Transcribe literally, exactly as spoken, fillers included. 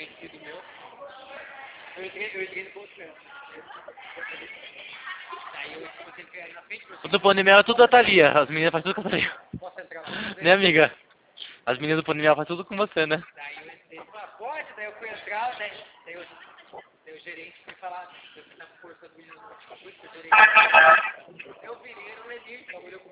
conhecido meu. Eu entrei, eu entrei no Bolsonaro. Daí eu comecei a na frente. O do Pônei Mel é tudo da Thalia, as meninas fazem tudo com a Thalia. Posso entrar lá? Né, amiga? As meninas do Pônei Mel fazem tudo com você, né? Daí eu entrei e falei, pode, daí eu fui entrar, daí, daí, eu, daí o gerente foi falar, eu tava forçando o menino no eu virei no Edir, trabalhou com